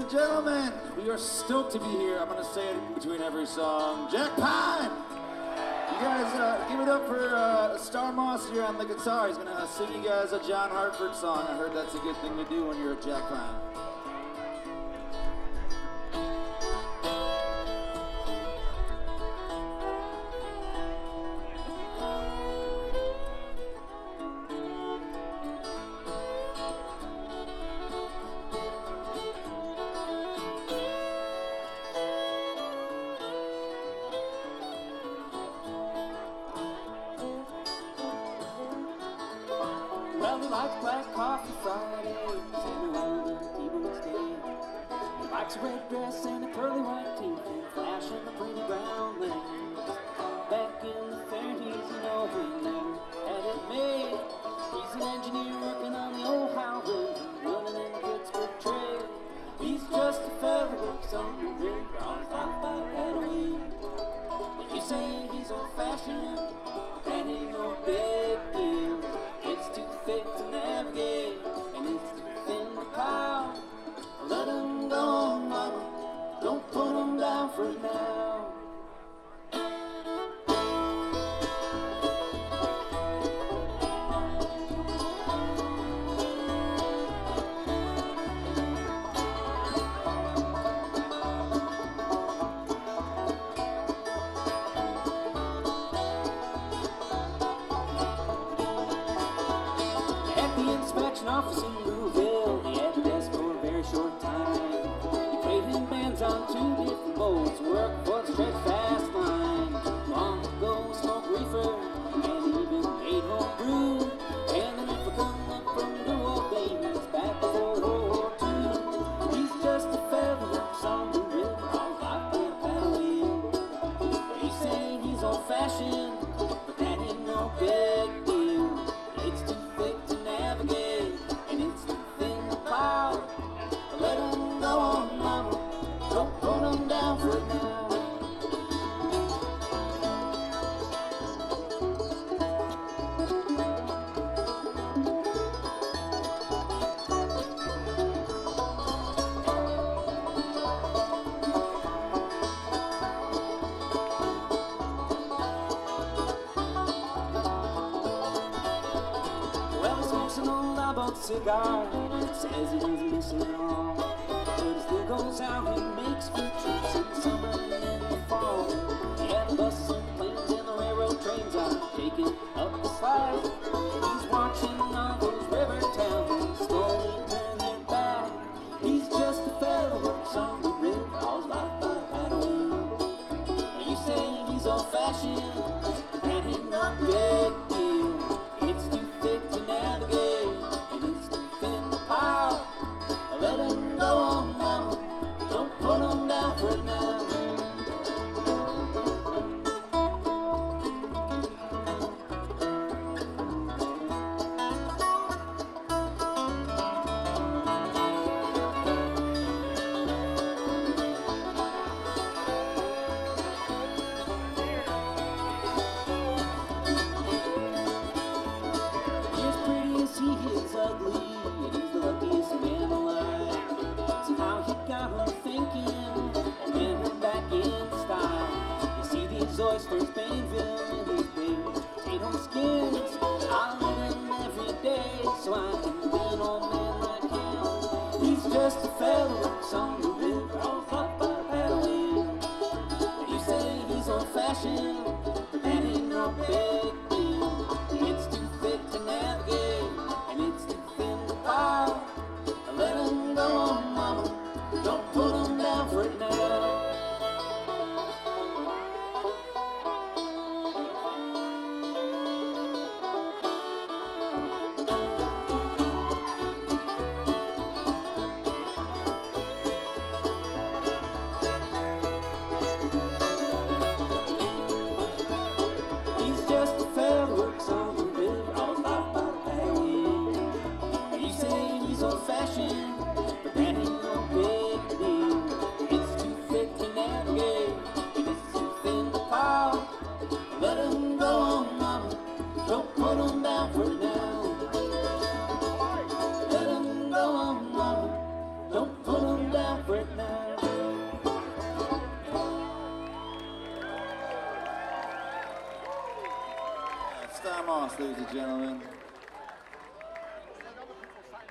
and gentlemen, we are stoked to be here. I'm going to say it between every song. Jack Pine! You guys, give it up for Star Moss here on the guitar. He's going to sing you guys a John Hartford song. I heard that's a good thing to do when you're a Jack Pine. Well, he likes black coffee Fridays and around the table each day. He likes a red dress and a curly white teeth and flashing the pretty brown legs. Back in the 30s, you know, he never had it made. He's an engineer working on the old highway, running in Pittsburgh Trail. He's just a fella who works on the river, on top by Halloween. When you say he's old-fashioned, that ain't no big deal. It's too thick to navigate, and it's too thin to plow. Let him go, mama, don't put him down for now. Inspection office in Louisville, he had the desk for a very short time. He played in bands on 2 different boats, worked for the straight fast line. Long ago, smoked reefer, and even made home brew. And then if I come up from the old days, back before World War II, he's just a fella that's on the river, all life by paddling. They say he's old-fashioned, but that ain't no big deal. It's too thick to navigate, and it's too thin to plow. Let him go on, mama, don't put him down for now. Cigar, says he doesn't miss it at all, but he still goes out and makes food trips in the summer and in the fall. Yeah, the buses and planes and the railroad trains are taking up the slide. He's watching all those river towns slowly turn their back. He's just a fella who works on the river, all his life by paddling. You say he's old-fashioned, but that ain't no big deal. It's too thick to navigate. Let him go on, mama, don't put him down for now. As pretty as he is ugly, and he's the luckiest man alive. Somehow he got her thinking, and then her back in style. You see these oysters, Bainville, and these big potato skins. I eat them every day, so I can be an old man like him. He's just a fella that's on the river, all up by paddling. You say he's old-fashioned, but that ain't no big deal. It's too thick to navigate, and it's too thin to plow. Let him go on, mama, don't put him down for it now. He's just a fella who works on the river, all his life by paddling. You say he's old-fashioned, but that ain't no big deal. Star Moss, ladies and gentlemen.